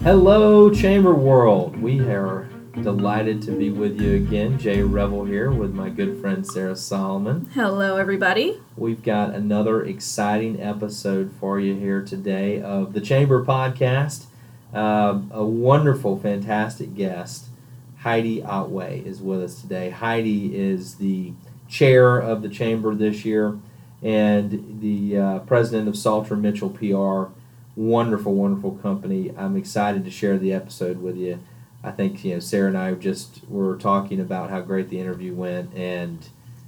Hello, Chamber World. We are delighted to be with you again. Jay Revel here with my good friend Sarah Solomon. Hello, everybody. We've got another exciting episode for you here today of the Chamber Podcast. A wonderful, fantastic guest, Heidi Otway, is with us today. Heidi is the chair of the Chamber this year and the president of Salter Mitchell PR. Wonderful, wonderful company. I'm excited to share the episode with you. I think Sarah and I were talking about how great the interview went, and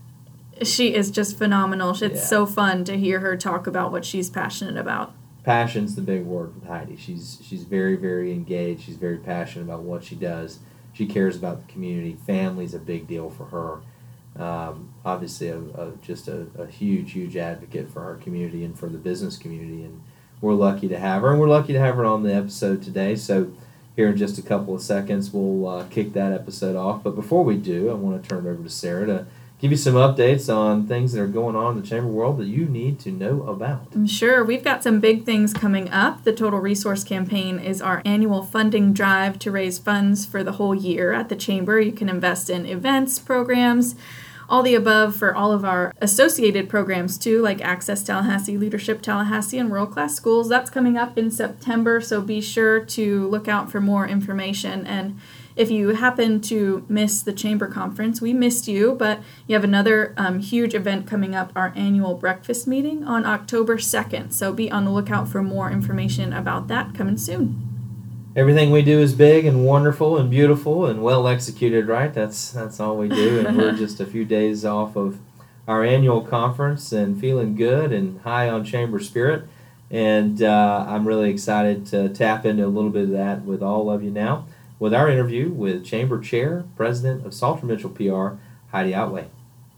she is just phenomenal. It's so fun to hear her talk about what she's passionate about. Passion's the big word with Heidi. She's very, very engaged. She's very passionate about what she does. She cares about the community. Family's a big deal for her. Obviously, just a huge, huge advocate for our community and for the business community, and we're lucky to have her, and we're lucky to have her on the episode today. So here in just a couple of seconds, we'll kick that episode off. But before we do, I want to turn it over to Sarah to give you some updates on things that are going on in the Chamber world that you need to know about. Sure. We've got some big things coming up. The Total Resource Campaign is our annual funding drive to raise funds for the whole year at the Chamber. You can invest in events, programs, all the above for all of our associated programs too, like Access Tallahassee, Leadership Tallahassee, and World Class Schools. That's coming up in September, so be sure to look out for more information. And if you happen to miss the Chamber Conference, we missed you, but you have another huge event coming up, our annual breakfast meeting on October 2nd. So be on the lookout for more information about that coming soon. Everything we do is big and wonderful and beautiful and well executed, right? That's all we do, and we're just a few days off of our annual conference and feeling good and high on Chamber spirit. And I'm really excited to tap into a little bit of that with all of you now with our interview with Chamber Chair, President of Salter Mitchell PR, Heidi Otway.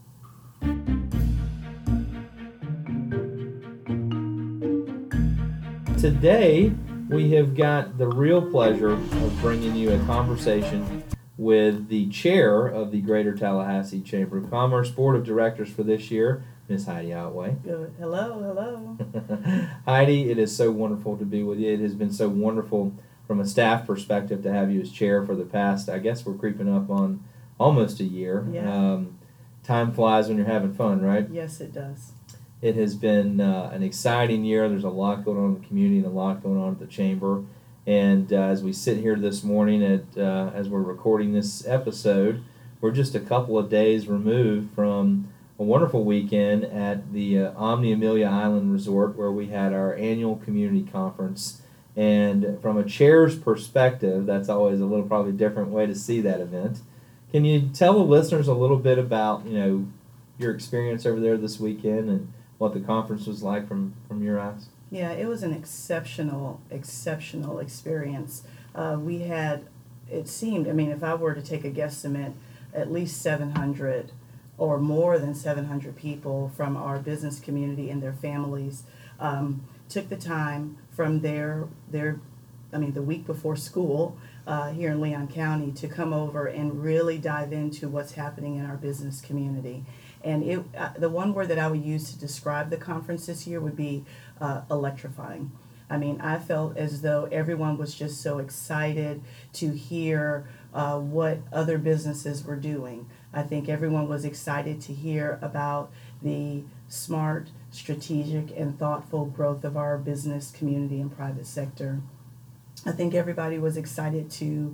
Today, we have got the real pleasure of bringing you a conversation with the chair of the Greater Tallahassee Chamber of Commerce Board of Directors for this year, Ms. Heidi Otway. Good. Hello. Heidi, it is so wonderful to be with you. It has been so wonderful from a staff perspective to have you as chair for the past, I guess we're creeping up on almost a year. Yeah. Time flies when you're having fun, right? Yes, it does. It has been an exciting year. There's a lot going on in the community and a lot going on at the Chamber. And as we sit here this morning, as we're recording this episode, we're just a couple of days removed from a wonderful weekend at the Omni Amelia Island Resort, where we had our annual community conference. And from a chair's perspective, that's always a little probably different way to see that event. Can you tell the listeners a little bit about your experience over there this weekend and what the conference was like from your eyes? Yeah, it was an exceptional experience. We had, it seemed, if I were to take a guesstimate, at least 700 or more than 700 people from our business community and their families took the time from the week before school here in Leon County to come over and really dive into what's happening in our business community. And the one word that I would use to describe the conference this year would be electrifying. I felt as though everyone was just so excited to hear what other businesses were doing. I think everyone was excited to hear about the smart, strategic, and thoughtful growth of our business community and private sector. I think everybody was excited to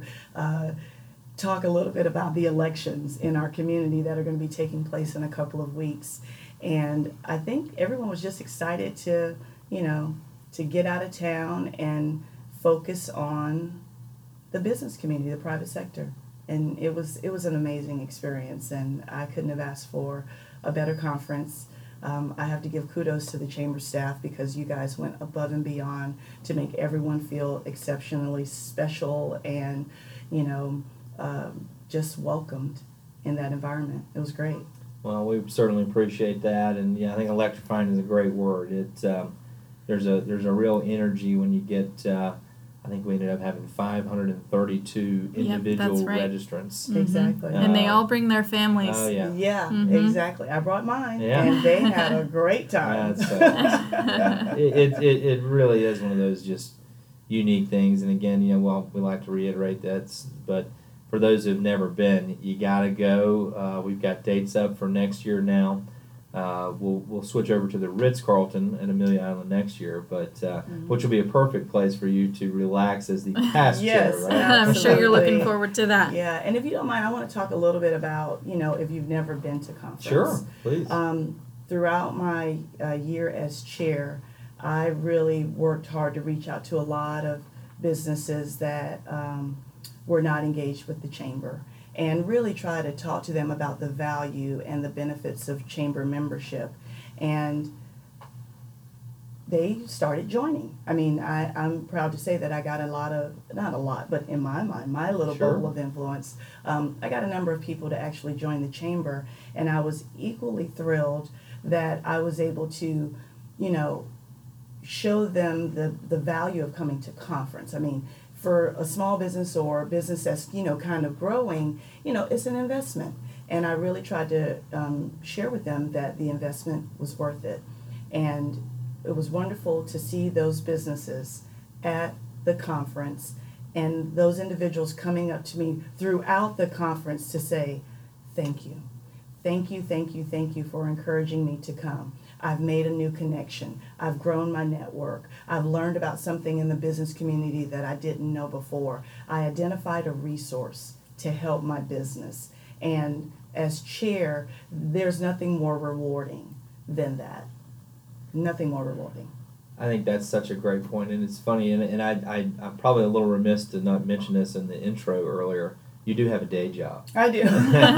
talk a little bit about the elections in our community that are going to be taking place in a couple of weeks. And I think everyone was just excited to get out of town and focus on the business community, the private sector. And it was an amazing experience, and I couldn't have asked for a better conference. I have to give kudos to the Chamber staff because you guys went above and beyond to make everyone feel exceptionally special and, just welcomed in that environment. It was great. Well, we certainly appreciate that, and I think electrifying is a great word. There's a real energy when you get. I think we ended up having 532 individual registrants. Mm-hmm. Exactly. And they all bring their families. Oh, yeah. Yeah, mm-hmm. Exactly. I brought mine, yeah. and they had a great time. It really is one of those just, unique things. And again, well, we like to reiterate that, but for those who've never been, you got to go. We've got dates up for next year now. We'll switch over to the Ritz-Carlton at Amelia Island next year, but which will be a perfect place for you to relax as the past Yes, chair, right? I'm sure you're looking Absolutely. forward to that. Yeah, and if you don't mind, I want to talk a little bit about, if you've never been to conference. Sure, please. Throughout my year as chair, I really worked hard to reach out to a lot of businesses that were not engaged with the chamber, and really try to talk to them about the value and the benefits of chamber membership. And they started joining. I mean, I'm proud to say that I got not a lot, but in my mind, my little Sure. bubble of influence, I got a number of people to actually join the chamber, and I was equally thrilled that I was able to, show them the value of coming to conference. I mean, for a small business or a business that's, kind of growing, it's an investment. And I really tried to share with them that the investment was worth it. And it was wonderful to see those businesses at the conference and those individuals coming up to me throughout the conference to say, thank you. Thank you, thank you, thank you for encouraging me to come. I've made a new connection. I've grown my network. I've learned about something in the business community that I didn't know before. I identified a resource to help my business. And as chair, there's nothing more rewarding than that. Nothing more rewarding. I think that's such a great point, and it's funny, and I'm probably a little remiss to not mention this in the intro earlier. You do have a day job. I do.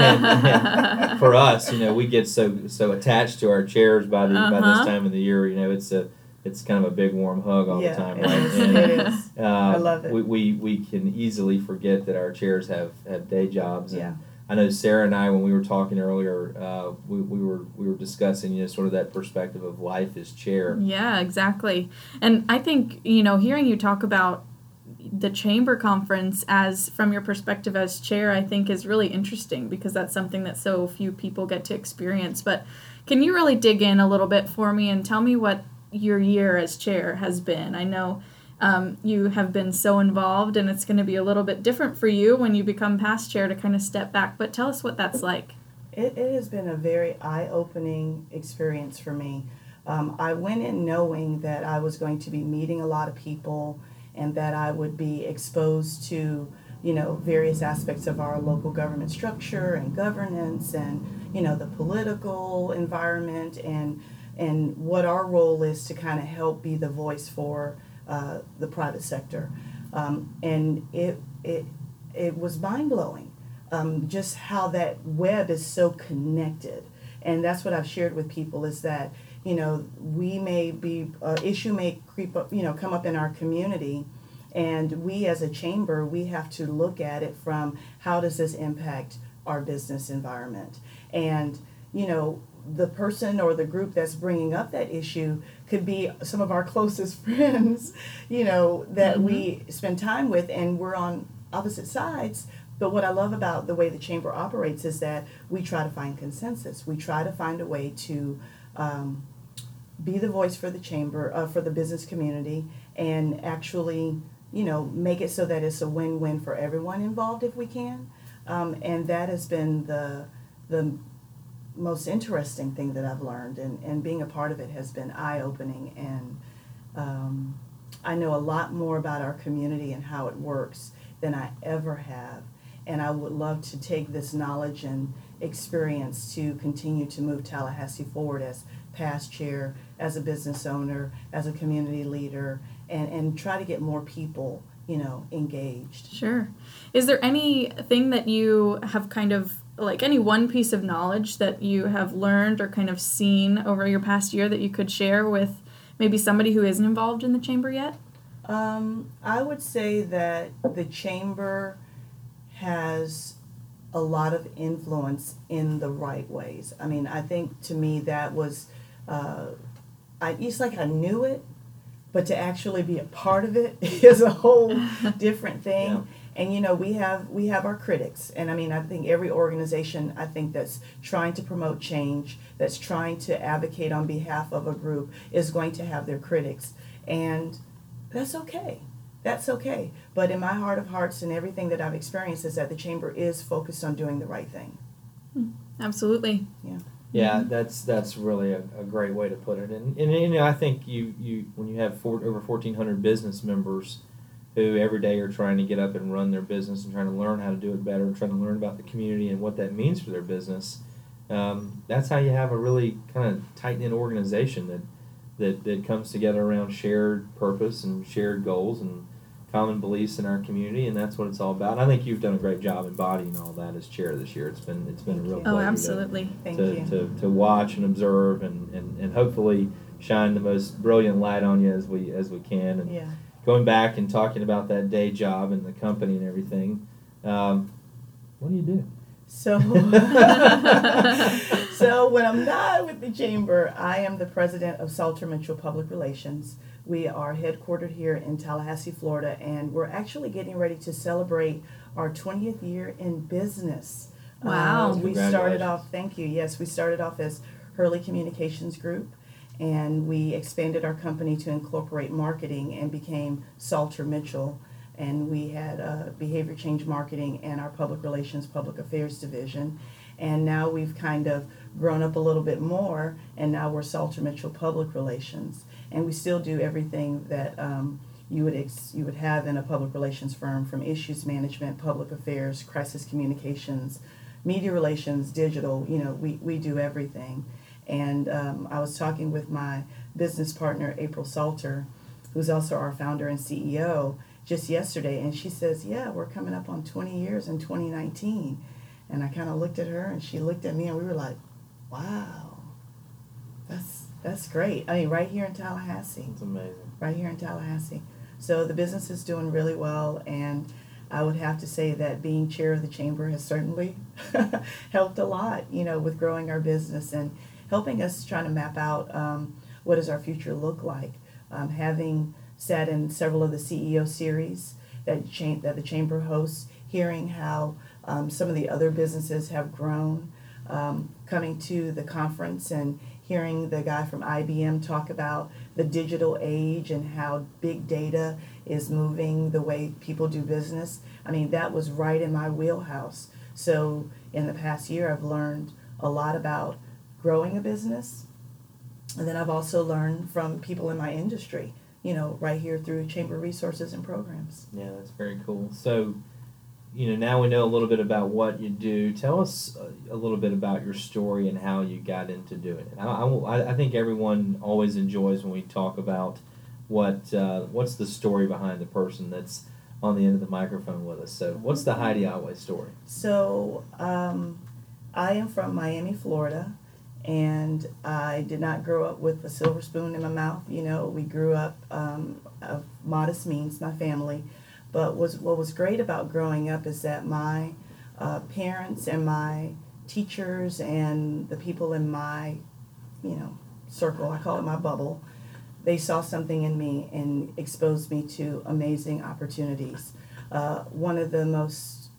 And for us, we get so attached to our chairs by this time of the year. It's kind of a big warm hug all the time, right? It is. I love it. We can easily forget that our chairs have day jobs. And Yeah. I know Sarah and I, when we were talking earlier, we were discussing sort of that perspective of life as chair. Yeah, exactly. And I think hearing you talk about the chamber conference as from your perspective as chair, I think is really interesting, because that's something that so few people get to experience. But can you really dig in a little bit for me and tell me what your year as chair has been? I know you have been so involved, and it's going to be a little bit different for you when you become past chair to kind of step back, but tell us what that's like. It has been a very eye-opening experience for me. I went in knowing that I was going to be meeting a lot of people, and that I would be exposed to, various aspects of our local government structure and governance, and, the political environment, and what our role is to kind of help be the voice for the private sector. And it was mind-blowing, just how that web is so connected. And that's what I've shared with people, is that, we may be, issue may creep up, come up in our community, and we as a chamber, we have to look at it from how does this impact our business environment. And, the person or the group that's bringing up that issue could be some of our closest friends, that we spend time with, and we're on opposite sides. But what I love about the way the chamber operates is that we try to find consensus. We try to find a way to be the voice for the chamber, for the business community, and actually, make it so that it's a win-win for everyone involved if we can. And that has been the most interesting thing that I've learned, and being a part of it has been eye-opening. And I know a lot more about our community and how it works than I ever have. And I would love to take this knowledge and experience to continue to move Tallahassee forward as past chair, as a business owner, as a community leader, and try to get more people, engaged. Sure. Is there anything that you have kind of, like any one piece of knowledge that you have learned or kind of seen over your past year that you could share with maybe somebody who isn't involved in the chamber yet? I would say that the chamber has a lot of influence in the right ways. I mean, I think to me that was, it's like I knew it, but to actually be a part of it is a whole different thing. Yeah. And we have our critics, and I mean, I think every organization, that's trying to promote change, that's trying to advocate on behalf of a group, is going to have their critics, and that's okay. that's okay. But in my heart of hearts and everything that I've experienced is that the chamber is focused on doing the right thing. Absolutely. Yeah, that's really a great way to put it. And you know, I think you when you have over 1,400 business members who every day are trying to get up and run their business and trying to learn how to do it better and trying to learn about the community and what that means for their business, that's how you have a really kind of tight-knit organization that comes together around shared purpose and shared goals and common beliefs in our community, and that's what it's all about. And I think you've done a great job embodying all that as chair this year. It's been a real pleasure absolutely. to watch and observe and hopefully shine the most brilliant light on you as we can. And going back and talking about that day job and the company and everything, what do you do? So, so when I'm not with the chamber, I am the president of Salter Mitchell Public Relations. We are headquartered here in Tallahassee, Florida, and we're actually getting ready to celebrate our 20th year in business. Wow. We started off, thank you, yes, we started off as Hurley Communications Group, and we expanded our company to incorporate marketing and became Salter Mitchell. And we had behavior change marketing and our public relations, public affairs division. And now we've kind of grown up a little bit more, and now we're Salter Mitchell Public Relations. And we still do everything that you would have in a public relations firm, from issues management, public affairs, crisis communications, media relations, digital. You know, we do everything. And I was talking with my business partner, April Salter, who's also our founder and CEO, just yesterday, and she says, yeah, we're coming up on 20 years in 2019. And I kind of looked at her, and she looked at me, and we were like, wow, that's great. I mean, right here in Tallahassee. It's amazing. Right here in Tallahassee. So the business is doing really well, and I would have to say that being chair of the chamber has certainly helped a lot, you know, with growing our business and helping us try to map out what does our future look like. Having sat in several of the CEO series that the chamber hosts, hearing how some of the other businesses have grown, coming to the conference and hearing the guy from IBM talk about the digital age and how big data is moving the way people do business. I mean, that was right in my wheelhouse. So in the past year, I've learned a lot about growing a business. And then I've also learned from people in my industry, you know, right here through chamber resources and programs. Yeah, that's very cool. So, you know, now we know a little bit about what you do. Tell us a little bit about your story and how you got into doing it. I think everyone always enjoys when we talk about what's the story behind the person that's on the end of the microphone with us. So what's the Heidi Otway story? So I am from Miami, Florida, and I did not grow up with a silver spoon in my mouth. You know, we grew up of modest means, my family. But what was great about growing up is that my parents and my teachers and the people in my, you know, circle, I call it my bubble, they saw something in me and exposed me to amazing opportunities. One of the most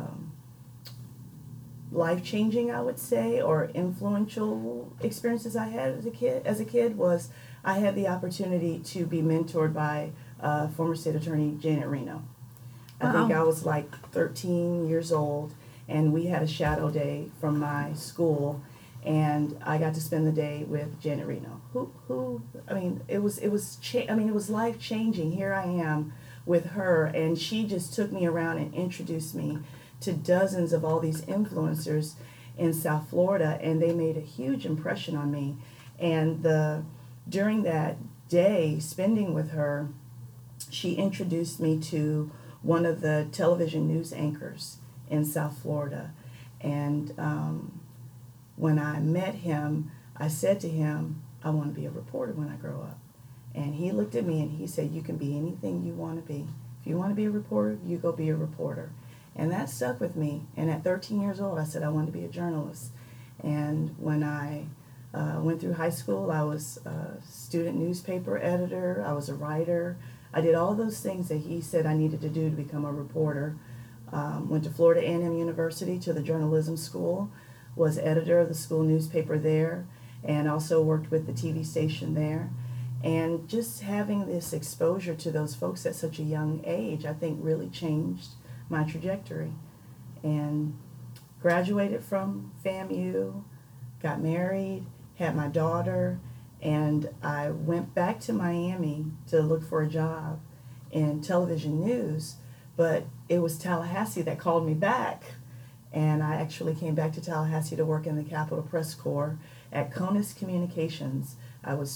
life-changing, I would say, or influential experiences I had as a kid was I had the opportunity to be mentored by former state attorney Janet Reno. I think I was like 13 years old, and we had a shadow day from my school, and I got to spend the day with Janet Reno. I mean, it was life changing. Here I am with her, and she just took me around and introduced me to dozens of all these influencers in South Florida, and they made a huge impression on me. And during that day spending with her, she introduced me to one of the television news anchors in South Florida. And when I met him, I said to him, I want to be a reporter when I grow up. And he looked at me and he said, you can be anything you want to be. If you want to be a reporter, you go be a reporter. And that stuck with me. And at 13 years old, I said I wanted to be a journalist. And when I went through high school, I was a student newspaper editor. I was a writer. I did all those things that he said I needed to do to become a reporter. Went to Florida A&M University to the journalism school, was editor of the school newspaper there, and also worked with the TV station there. And just having this exposure to those folks at such a young age, I think really changed my trajectory. And graduated from FAMU, got married, had my daughter, and I went back to Miami to look for a job in television news, but it was Tallahassee that called me back. And I actually came back to Tallahassee to work in the Capitol Press Corps at CONUS Communications. I was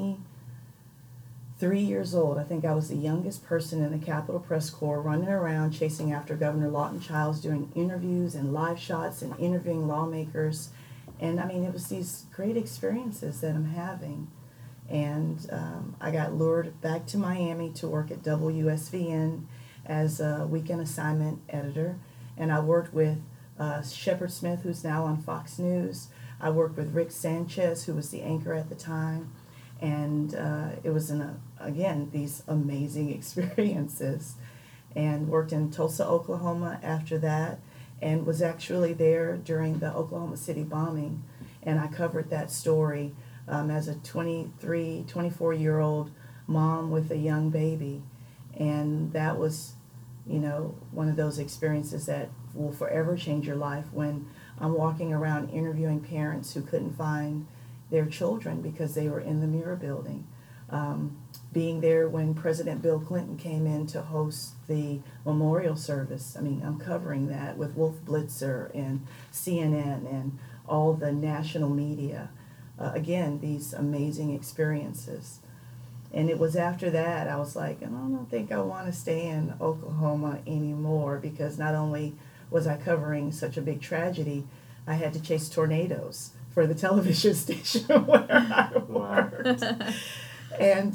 23 years old. I think I was the youngest person in the Capitol Press Corps, running around chasing after Governor Lawton Chiles, doing interviews and live shots and interviewing lawmakers. And I mean, it was these great experiences that I'm having. And I got lured back to Miami to work at WSVN as a weekend assignment editor. And I worked with Shepard Smith, who's now on Fox News. I worked with Rick Sanchez, who was the anchor at the time. And it was, again, these amazing experiences. And worked in Tulsa, Oklahoma after that, and was actually there during the Oklahoma City bombing. And I covered that story as a 23, 24-year-old mom with a young baby. And that was, one of those experiences that will forever change your life, when I'm walking around interviewing parents who couldn't find their children because they were in the Mirror Building. Being there when President Bill Clinton came in to host the memorial service. I mean, I'm covering that with Wolf Blitzer and CNN and all the national media. Again, these amazing experiences. And it was after that I was like, I don't think I want to stay in Oklahoma anymore, because not only was I covering such a big tragedy, I had to chase tornadoes for the television station where I worked. And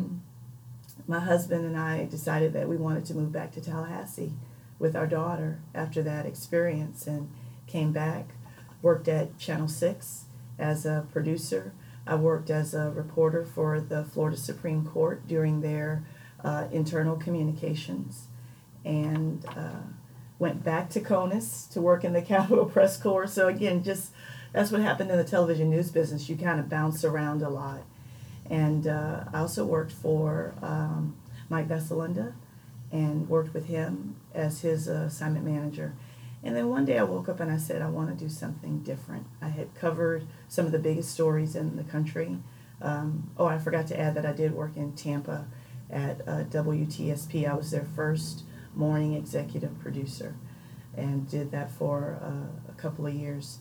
my husband and I decided that we wanted to move back to Tallahassee with our daughter after that experience, and came back, worked at Channel 6 as a producer. I worked as a reporter for the Florida Supreme Court during their internal communications, and went back to CONUS to work in the Capitol Press Corps. So again, just that's what happened in the television news business. You kind of bounce around a lot. And I also worked for Mike Vesselunda, and worked with him as his assignment manager. And then one day I woke up and I said, I want to do something different. I had covered some of the biggest stories in the country. I forgot to add that I did work in Tampa at WTSP. I was their first morning executive producer, and did that for a couple of years.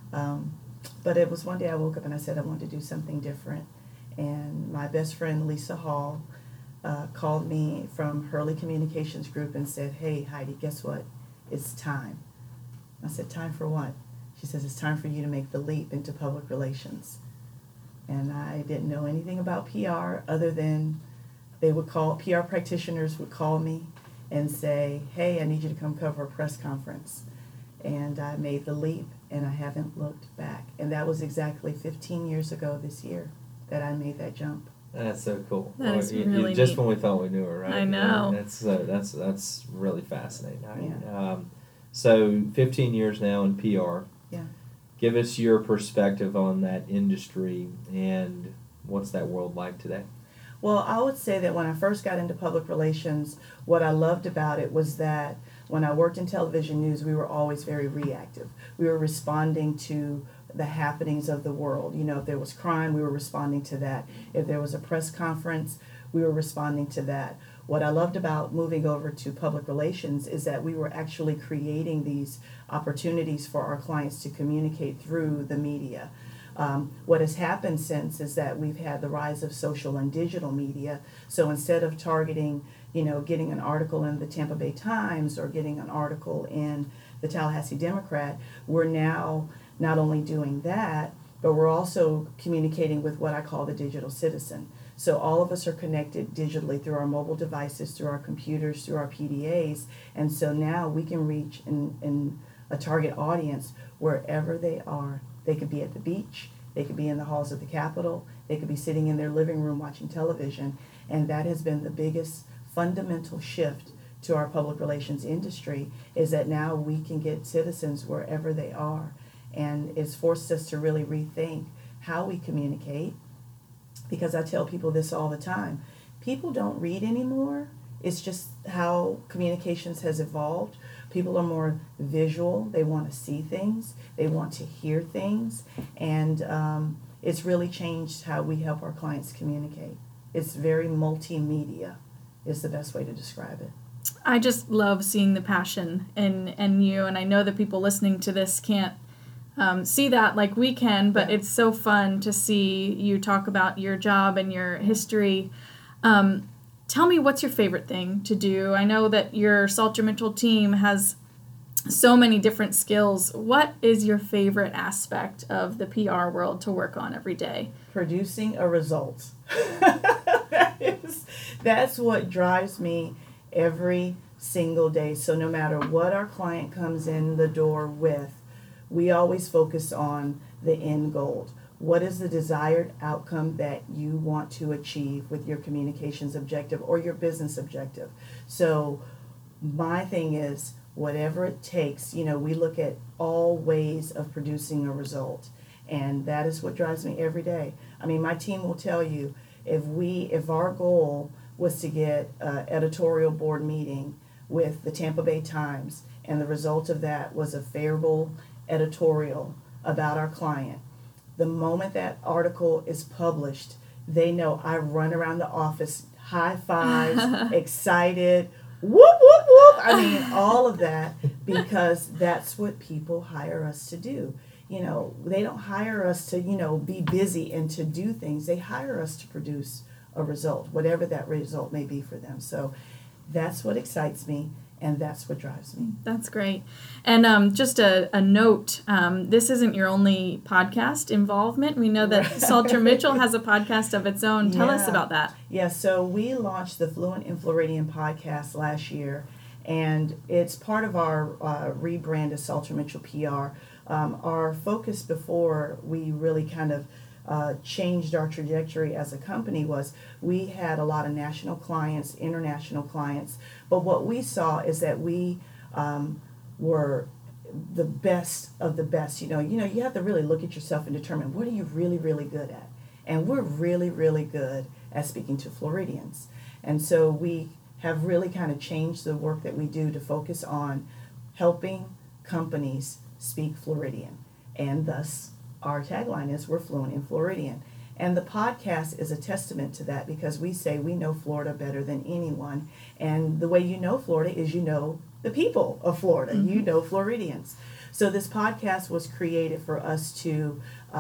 But it was one day I woke up and I said I wanted to do something different. And my best friend, Lisa Hall, called me from Hurley Communications Group and said, hey, Heidi, guess what? It's time. I said, time for what? She says, it's time for you to make the leap into public relations. And I didn't know anything about PR other than PR practitioners would call me and say, hey, I need you to come cover a press conference. And I made the leap, and I haven't looked back. And that was exactly 15 years ago this year that I made that jump. That's so cool. That is really just neat. when we thought we knew her, right? I know. That's really fascinating. Yeah. So 15 years now in PR. Yeah. Give us your perspective on that industry, and what's that world like today? Well, I would say that when I first got into public relations, what I loved about it was that when I worked in television news, we were always very reactive. We were responding to the happenings of the world. If there was crime, we were responding to that. If there was a press conference, we were responding to that. What I loved about moving over to public relations is that we were actually creating these opportunities for our clients to communicate through the media. What has happened since is that we've had the rise of social and digital media. So instead of targeting, getting an article in the Tampa Bay Times or getting an article in the Tallahassee Democrat, we're now not only doing that, but we're also communicating with what I call the digital citizen. So all of us are connected digitally through our mobile devices, through our computers, through our PDAs. And so now we can reach in a target audience wherever they are. They could be at the beach, they could be in the halls of the Capitol, they could be sitting in their living room watching television. And that has been the biggest fundamental shift to our public relations industry, is that now we can get citizens wherever they are. And it's forced us to really rethink how we communicate, because I tell people this all the time. People don't read anymore. It's just how communications has evolved. People are more visual. They want to see things. They want to hear things. And it's really changed how we help our clients communicate. It's very multimedia is the best way to describe it. I just love seeing the passion in you, and I know that people listening to this can't see that like we can, but it's so fun to see you talk about your job and your history. Tell me, what's your favorite thing to do? I know that your Salter Mitchell team has so many different skills. What is your favorite aspect of the PR world to work on every day? Producing a result. That's what drives me every single day. So no matter what our client comes in the door with, we always focus on the end goal. What is the desired outcome that you want to achieve with your communications objective or your business objective? So my thing is, whatever it takes, we look at all ways of producing a result. And that is what drives me every day. I mean, my team will tell you, if our goal was to get an editorial board meeting with the Tampa Bay Times, and the result of that was a favorable editorial about our client, the moment that article is published, they know I run around the office, high fives, excited, whoop, whoop, whoop. I mean, all of that, because that's what people hire us to do. They don't hire us to, be busy and to do things. They hire us to produce a result, whatever that result may be for them. So that's what excites me, and that's what drives me. That's great. And just a note, this isn't your only podcast involvement. We know that Salter Mitchell has a podcast of its own. Tell us about that. Yeah, so we launched the Fluent in Floridian podcast last year, and it's part of our rebrand of Salter Mitchell PR. Our focus before we really kind of changed our trajectory as a company was we had a lot of national clients, international clients, but what we saw is that we were the best of the best. You have to really look at yourself and determine what are you really, really good at. And we're really, really good at speaking to Floridians. And so we have really kind of changed the work that we do to focus on helping companies speak Floridian. And thus, our tagline is we're fluent in Floridian. And the podcast is a testament to that, because we say we know Florida better than anyone. And the way you know Florida is you know the people of Florida. Mm-hmm. You know Floridians. So this podcast was created for us to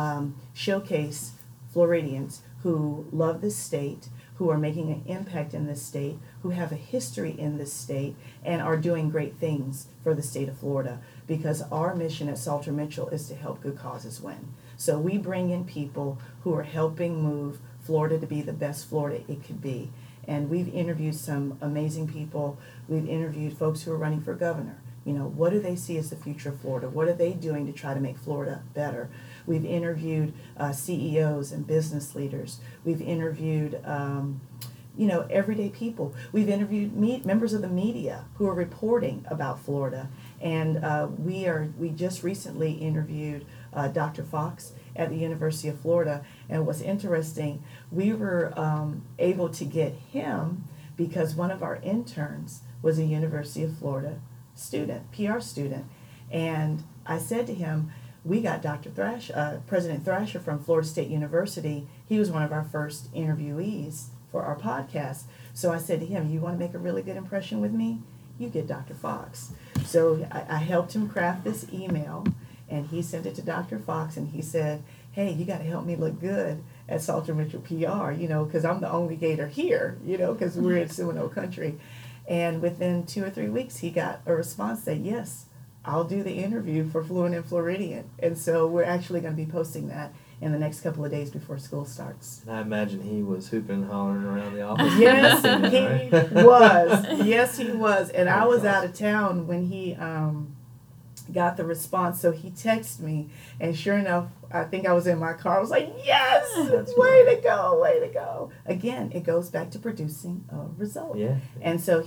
showcase Floridians who love this state, who are making an impact in this state, who have a history in this state, and are doing great things for the state of Florida. Because our mission at Salter Mitchell is to help good causes win. So we bring in people who are helping move Florida to be the best Florida it could be. And we've interviewed some amazing people. We've interviewed folks who are running for governor. What do they see as the future of Florida? What are they doing to try to make Florida better? We've interviewed CEOs and business leaders. We've interviewed everyday people. We've interviewed members of the media who are reporting about Florida. And we just recently interviewed Dr. Fox at the University of Florida. And what's interesting, we were able to get him because one of our interns was a University of Florida student, PR student. And I said to him, we got Dr. President Thrasher from Florida State University. He was one of our first interviewees for our podcast. So I said to him, you want to make a really good impression with me? You get Dr. Fox. So I helped him craft this email, and he sent it to Dr. Fox, and he said, hey, you got to help me look good at Salter Mitchell PR, because I'm the only Gator here, because we're in Seminole country. And within 2 or 3 weeks, he got a response that, yes, I'll do the interview for Fluent in Floridian. And so we're actually going to be posting that in the next couple of days before school starts. And I imagine he was hooping and hollering around the office. Yes, he was. Yes, he was. And I was out of town when he got the response. So he texted me, and sure enough, I think I was in my car. I was like, yes, way to go, way to go. Again, it goes back to producing a result. Yeah. And so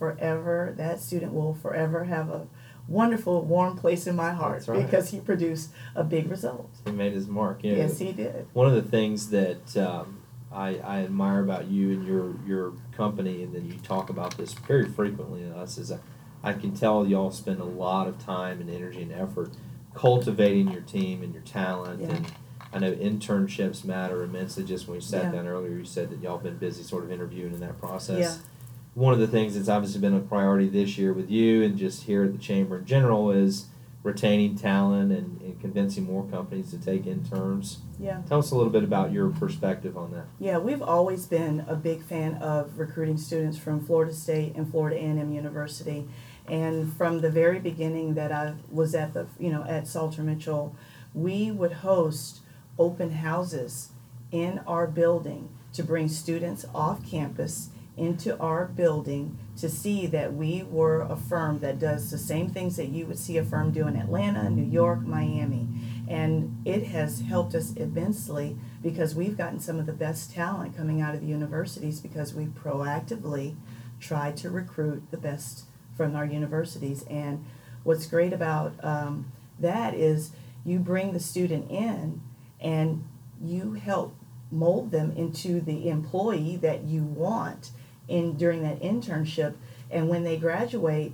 that student will forever have a wonderful, warm place in my heart because he produced a big result. He made his mark. Yes, he did. One of the things that I admire about you and your company, and then you talk about this very frequently to us, is I can tell y'all spend a lot of time and energy and effort cultivating your team and your talent. Yeah. And I know internships matter immensely. Just when we sat Yeah. down earlier, you said that y'all been busy sort of interviewing in that process. Yeah. One of the things that's obviously been a priority this year with you and just here at the Chamber in general is retaining talent and convincing more companies to take interns. Yeah. Tell us a little bit about your perspective on that. Yeah, we've always been a big fan of recruiting students from Florida State and Florida A&M University. And from the very beginning that I was at at Salter Mitchell, we would host open houses in our building to bring students off campus into our building to see that we were a firm that does the same things that you would see a firm do in Atlanta, New York, Miami. And it has helped us immensely because we've gotten some of the best talent coming out of the universities because we proactively tried to recruit the best from our universities. And what's great about that is you bring the student in and you help mold them into the employee that you want during that internship. And when they graduate,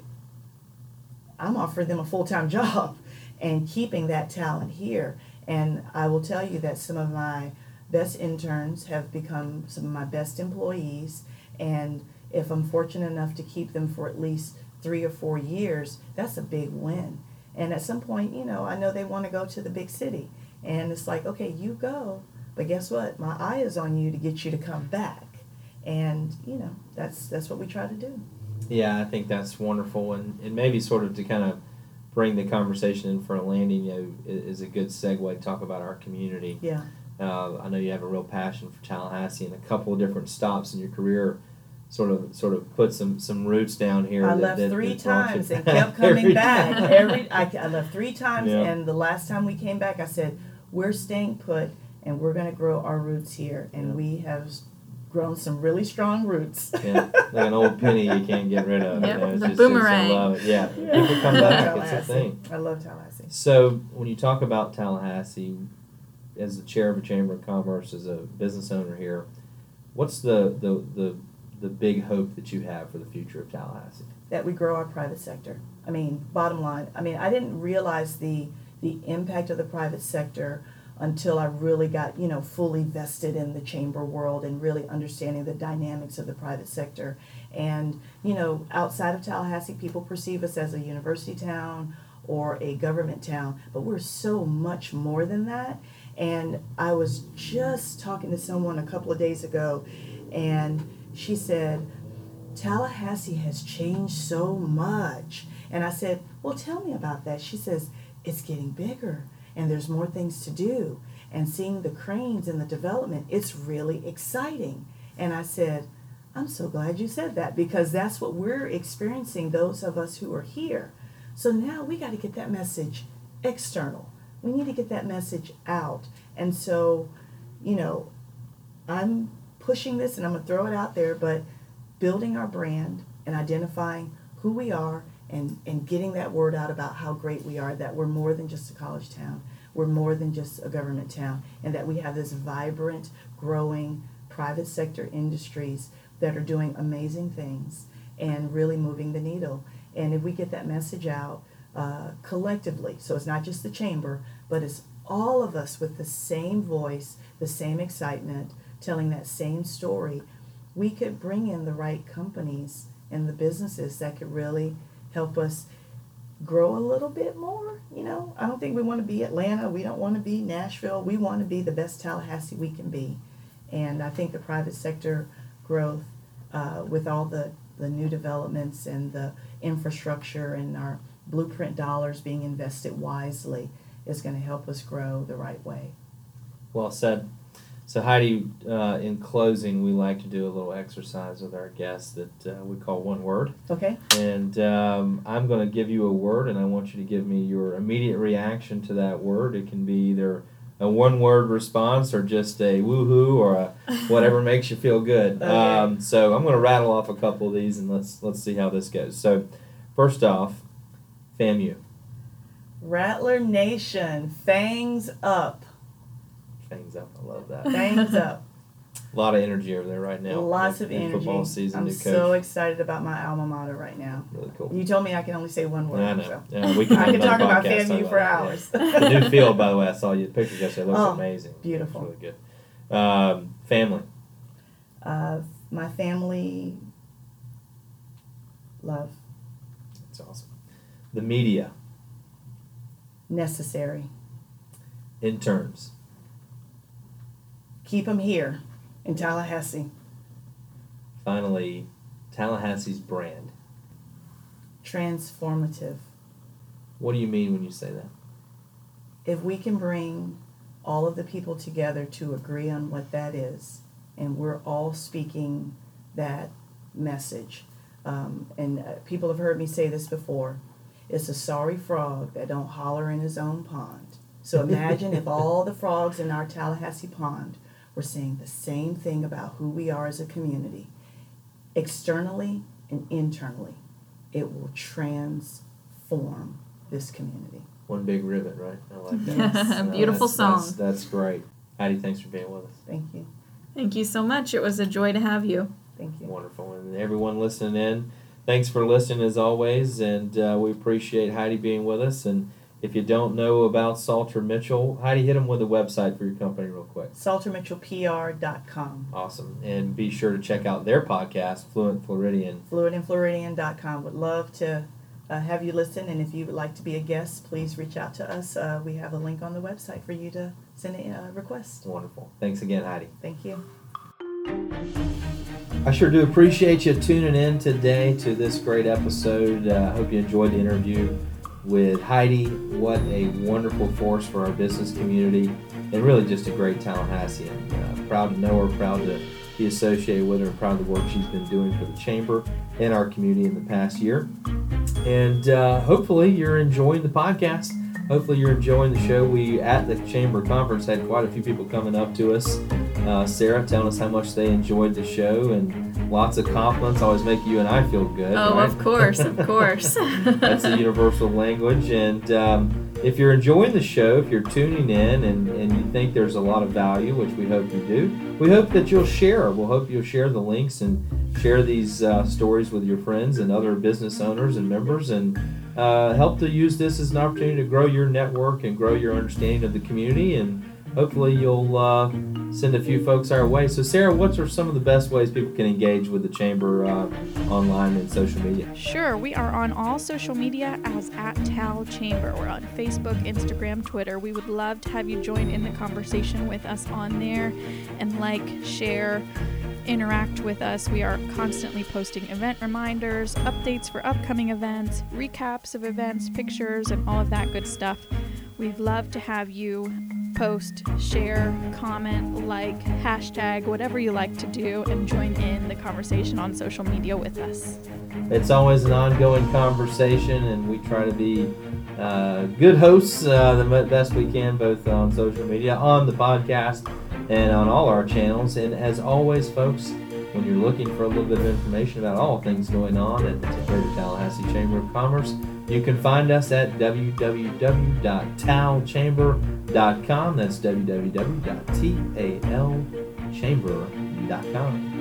I'm offering them a full-time job and keeping that talent here. And I will tell you that some of my best interns have become some of my best employees. And if I'm fortunate enough to keep them for at least 3 or 4 years, that's a big win. And at some point, I know they want to go to the big city. And it's like, okay, you go. But guess what? My eye is on you to get you to come back. And, that's what we try to do. Yeah, I think that's wonderful. And maybe sort of to kind of bring the conversation in for a landing, is a good segue to talk about our community. Yeah. I know you have a real passion for Tallahassee, and a couple of different stops in your career sort of put some roots down here. I left 3 times and kept coming back. I left 3 times, Yeah. and the last time we came back, I said, we're staying put, and we're going to grow our roots here. And Yeah. we have grown some really strong roots. Yeah, like an old penny you can't get rid of. Yep, It's the just, boomerang. I love it. Yeah, Yeah. people come I love back. It's a Tallahassee. thing. I love Tallahassee. So when you talk about Tallahassee, as the chair of a Chamber of Commerce, as a business owner here, what's the big hope that you have for the future of Tallahassee? That we grow our private sector. I mean, bottom line, I didn't realize the impact of the private sector until I really got, fully vested in the chamber world and really understanding the dynamics of the private sector. And, outside of Tallahassee, people perceive us as a university town or a government town, but we're so much more than that. And I was just talking to someone a couple of days ago, and she said, Tallahassee has changed so much. And I said, well, tell me about that. She says, it's getting bigger and there's more things to do. And seeing the cranes and the development, it's really exciting. And I said, I'm so glad you said that because that's what we're experiencing, those of us who are here. So now we got to get that message external. We need to get that message out. And so, I'm pushing this and I'm going to throw it out there, but building our brand and identifying who we are and getting that word out about how great we are, that we're more than just a college town, we're more than just a government town, and that we have this vibrant, growing private sector industries that are doing amazing things and really moving the needle. And if we get that message out collectively, so it's not just the chamber, but it's all of us with the same voice, the same excitement, telling that same story, we could bring in the right companies and the businesses that could really help us grow a little bit more. I don't think we want to be Atlanta. We don't want to be Nashville. We want to be the best Tallahassee we can be. And I think the private sector growth with all the new developments and the infrastructure and our blueprint dollars being invested wisely is going to help us grow the right way. Well said. So Heidi, in closing, we like to do a little exercise with our guests that we call one word. Okay. And I'm going to give you a word, and I want you to give me your immediate reaction to that word. It can be either a one-word response or just a woohoo or a whatever makes you feel good. Okay. So I'm going to rattle off a couple of these, and let's see how this goes. So first off, FAMU. Rattler Nation, fangs up. Fangs up. I love that. Fangs up. A lot of energy over there right now. Lots of in energy. Football season, I'm new coach. so excited about my alma mater right now. Really cool. You told me I can only say one word. I know. So. Yeah, we can I have could talk another about podcast FAMU for hours. Yeah. The new field, by the way, I saw you pictures yesterday. It looks Oh, amazing. beautiful. It's really good. Family. My family, love, That's awesome. The media. necessary. Interns. Keep them here in Tallahassee. Finally, Tallahassee's brand. Transformative. What do you mean when you say that? If we can bring all of the people together to agree on what that is, and we're all speaking that message, and people have heard me say this before, it's a sorry frog that don't holler in his own pond. So imagine if all the frogs in our Tallahassee pond were saying the same thing about who we are as a community. Externally and internally, it will transform this community. One big ribbon, right? I like that. Yes. Beautiful song. That's great. Heidi, thanks for being with us. Thank you. Thank you so much. It was a joy to have you. Thank you. Wonderful. And everyone listening in, thanks for listening as always. And we appreciate Heidi being with us. And if you don't know about Salter Mitchell, Heidi, hit them with a website for your company real quick. SalterMitchellPR.com. Awesome. And be sure to check out their podcast, Fluent Floridian. FluentandFloridian.com. Would love to have you listen. And if you would like to be a guest, please reach out to us. We have a link on the website for you to send a request. Wonderful. Thanks again, Heidi. Thank you. I sure do appreciate you tuning in today to this great episode. I hope you enjoyed the interview with Heidi. What a wonderful force for our business community, and really just a great Tallahassean. Proud to know her, proud to be associated with her, and proud of the work she's been doing for the Chamber and our community in the past year. And hopefully you're enjoying the podcast. Hopefully you're enjoying the show. We, at the Chamber Conference, had quite a few people coming up to us. Sarah telling us how much they enjoyed the show, and lots of compliments always make you and I feel good. Oh, right? of course, of course. That's the universal language. And if you're enjoying the show, if you're tuning in and you think there's a lot of value, which we hope you do, we hope that you'll share. We'll hope you'll share the links and share these stories with your friends and other business owners and members, and help to use this as an opportunity to grow your network and grow your understanding of the community. And hopefully you'll send a few folks our way. So Sarah, what are some of the best ways people can engage with the Chamber online and social media? Sure, we are on all social media as @Tal Chamber. We're on Facebook, Instagram, Twitter. We would love to have you join in the conversation with us on there and share, interact with us. We are constantly posting event reminders, updates for upcoming events, recaps of events, pictures, and all of that good stuff. We'd love to have you post, share, comment, hashtag, whatever you like to do, and join in the conversation on social media with us. It's always an ongoing conversation, and we try to be good hosts the best we can, both on social media, on the podcast, and on all our channels. And as always, folks, when you're looking for a little bit of information about all things going on at the Greater Tallahassee Chamber of Commerce, you can find us at www.talchamber.com. That's www.talchamber.com.